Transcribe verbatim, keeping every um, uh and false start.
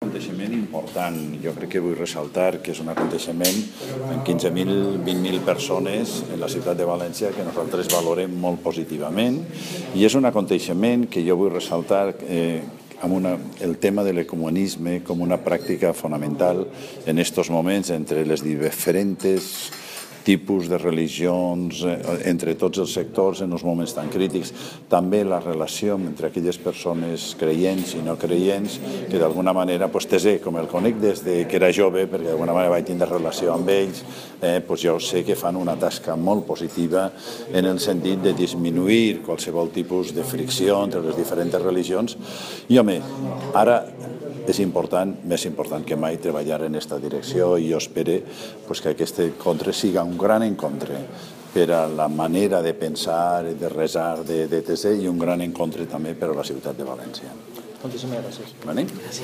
aconteixement important. Jo crec que vull ressaltar que és un aconteixement amb quinze mil, vint mil persones en la ciutat de València que nosaltres valorem molt positivament, i és un aconteixement que jo vull ressaltar eh, amb una, el tema de l'ecumenisme com una pràctica fonamental en aquests moments entre les diferents tipus de religions, entre tots els sectors en uns moments tan crítics. També la relació entre aquelles persones creients i no creients, que d'alguna manera, pues, Tesé, com el conec des de que era jove, perquè d'alguna manera vaig tindre relació amb ells, eh, pues jo sé que fan una tasca molt positiva en el sentit de disminuir qualsevol tipus de fricció entre les diferents religions. I, home, ara és important, més important que mai, treballar en aquesta direcció, i jo espero pues, que aquest encontre siga un gran encontre per a la manera de pensar, de resar de, de Tesé, i un gran encontre també per a la ciutat de València. Moltíssimes gràcies. Vale?